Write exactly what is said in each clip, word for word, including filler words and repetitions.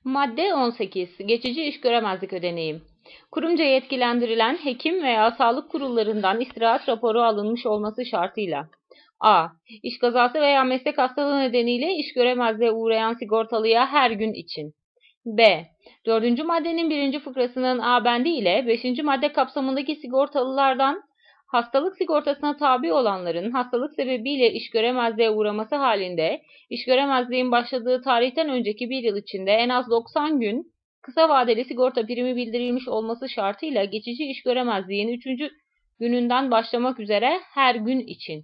Madde on sekiz. Geçici iş göremezlik ödeneği. Kurumca yetkilendirilen hekim veya sağlık kurullarından istirahat raporu alınmış olması şartıyla a. İş kazası veya meslek hastalığı nedeniyle iş göremezliğe uğrayan sigortalıya her gün için. B. dördüncü maddenin birinci fıkrasının A bendi ile beşinci madde kapsamındaki sigortalılardan hastalık sigortasına tabi olanların hastalık sebebiyle iş göremezliğe uğraması halinde iş göremezliğin başladığı tarihten önceki bir yıl içinde en az doksan gün kısa vadeli sigorta primi bildirilmiş olması şartıyla geçici iş göremezliğin üçüncü gününden başlamak üzere her gün için.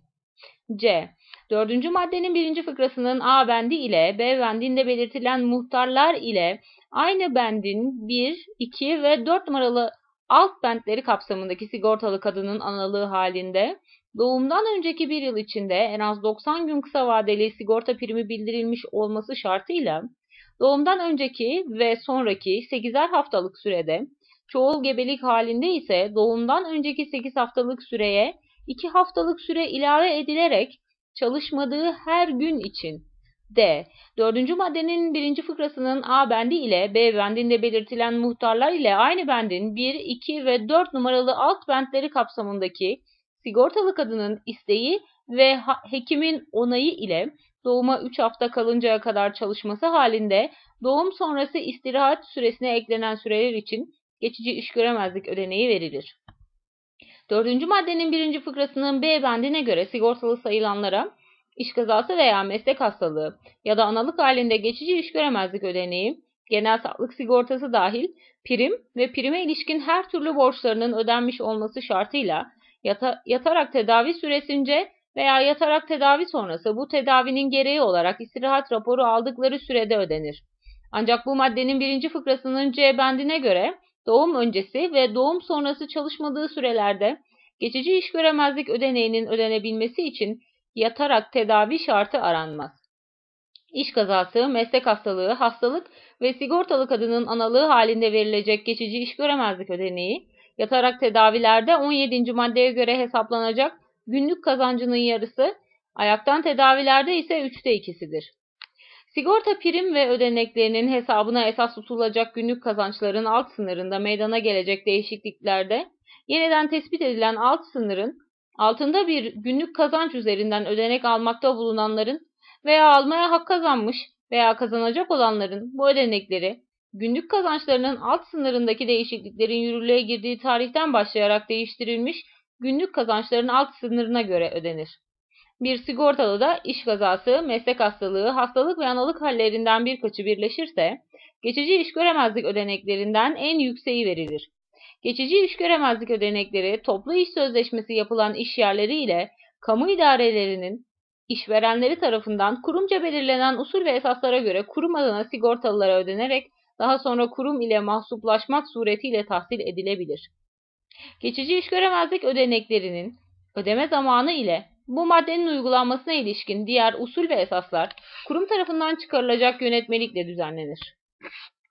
C. dördüncü maddenin birinci fıkrasının A bendi ile B bendinde belirtilen muhtarlar ile aynı bendin bir, iki ve dört numaralı alt bentleri kapsamındaki sigortalı kadının analığı halinde doğumdan önceki bir yıl içinde en az doksan gün kısa vadeli sigorta primi bildirilmiş olması şartıyla doğumdan önceki ve sonraki sekizer haftalık sürede, çoğul gebelik halinde ise doğumdan önceki sekiz haftalık süreye iki haftalık süre ilave edilerek çalışmadığı her gün için. D. dördüncü maddenin birinci fıkrasının A bendi ile B bendinde belirtilen muhtarlar ile aynı bendin bir, iki ve dört numaralı alt bentleri kapsamındaki sigortalı kadının isteği ve hekimin onayı ile doğuma üç hafta kalıncaya kadar çalışması halinde doğum sonrası istirahat süresine eklenen süreler için geçici iş göremezlik ödeneği verilir. Dördüncü maddenin birinci fıkrasının B bendine göre sigortalı sayılanlara iş kazası veya meslek hastalığı ya da analık halinde geçici iş göremezlik ödeneği, genel sağlık sigortası dahil prim ve prime ilişkin her türlü borçlarının ödenmiş olması şartıyla yata, yatarak tedavi süresince veya yatarak tedavi sonrası bu tedavinin gereği olarak istirahat raporu aldıkları sürede ödenir. Ancak bu maddenin birinci fıkrasının C bendine göre doğum öncesi ve doğum sonrası çalışmadığı sürelerde geçici iş göremezlik ödeneğinin ödenebilmesi için yatarak tedavi şartı aranmaz. İş kazası, meslek hastalığı, hastalık ve sigortalı kadının analığı halinde verilecek geçici iş göremezlik ödeneği, yatarak tedavilerde on yedinci maddeye göre hesaplanacak günlük kazancının yarısı, ayaktan tedavilerde ise üçte ikisidir. Sigorta prim ve ödeneklerinin hesabına esas tutulacak günlük kazançların alt sınırında meydana gelecek değişikliklerde yeniden tespit edilen alt sınırın altında bir günlük kazanç üzerinden ödenek almakta bulunanların veya almaya hak kazanmış veya kazanacak olanların bu ödenekleri günlük kazançlarının alt sınırındaki değişikliklerin yürürlüğe girdiği tarihten başlayarak değiştirilmiş günlük kazançların alt sınırına göre ödenir. Bir sigortalı da iş kazası, meslek hastalığı, hastalık ve analık hallerinden birkaçı birleşirse geçici iş göremezlik ödeneklerinden en yükseği verilir. Geçici iş göremezlik ödenekleri toplu iş sözleşmesi yapılan iş yerleri ile kamu idarelerinin işverenleri tarafından kurumca belirlenen usul ve esaslara göre kurum adına sigortalılara ödenerek daha sonra kurum ile mahsuplaşmak suretiyle tahsil edilebilir. Geçici iş göremezlik ödeneklerinin ödeme zamanı ile bu maddenin uygulanmasına ilişkin diğer usul ve esaslar kurum tarafından çıkarılacak yönetmelikle düzenlenir.